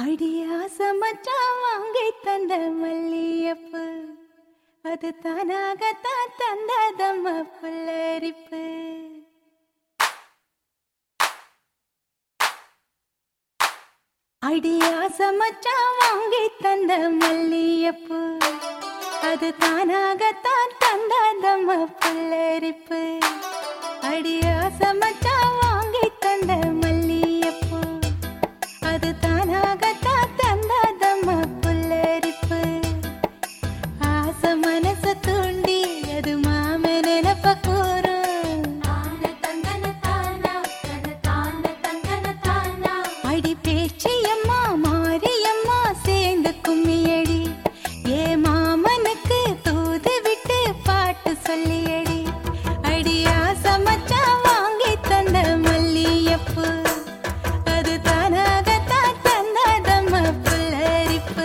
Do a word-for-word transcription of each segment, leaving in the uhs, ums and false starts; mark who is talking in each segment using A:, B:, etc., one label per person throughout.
A: அடியா சமச்சா வாங்கி தந்த மல்லியப்பு அது தானாகத்தான் தந்ததம்ம புல்லரிப்பு. அடியா சமச்சா வாங்கி தந்த மல்லியப்பு அது தானாகத்தான் தந்ததம்ம புல்லரிப்பு. அடியா சமச்சா வாங்கி தந்த மல்லியப்பு அது தானாகத்தான் தந்ததம்ம புல்லரிப்பு. ஆச மனச தூண்டி அது மாம நினப்ப கூறும். அடி பேச்சியம்மா மாரியம்மா சேர்ந்து கும்மியடி ஏ மாமனுக்கு தூது விட்டு பாட்டு சொல்லியடி. அடியா சமச்சா வாங்கி தந்த மல்லியப்பு அது தானாகத்தான் தந்ததம்ம புல்லரிப்பு.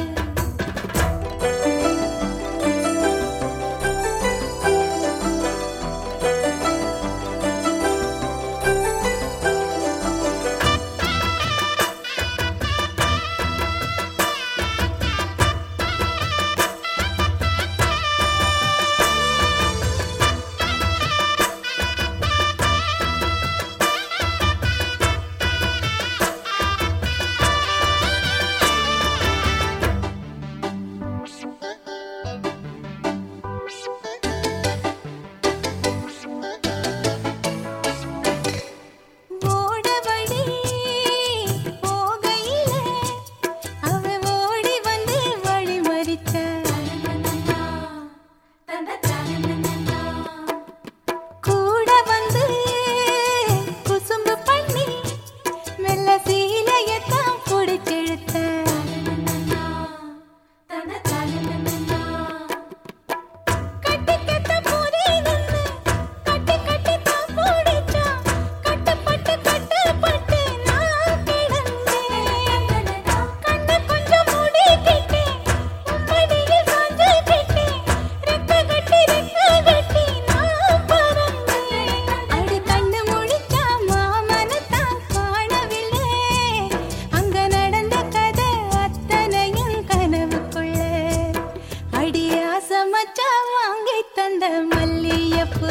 A: சமச்சா வாங்கி தந்த மல்லியப்பு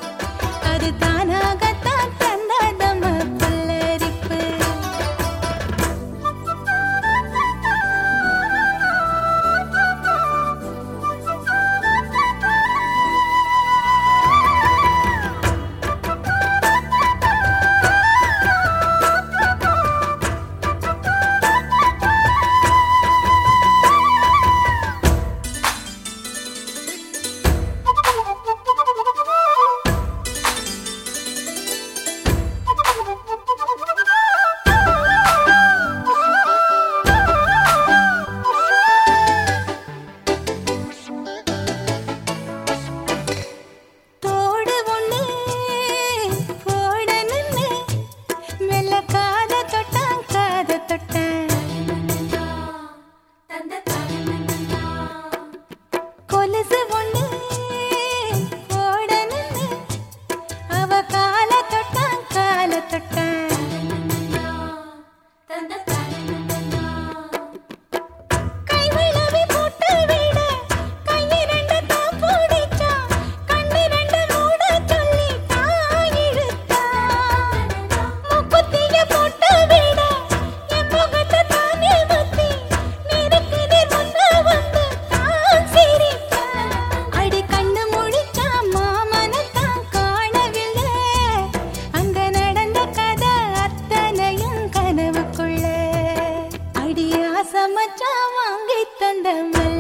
A: அது தானாகத்தான் தந்ததம்ம புல்லரிப்பு. சமச்சா வாங்கி தந்த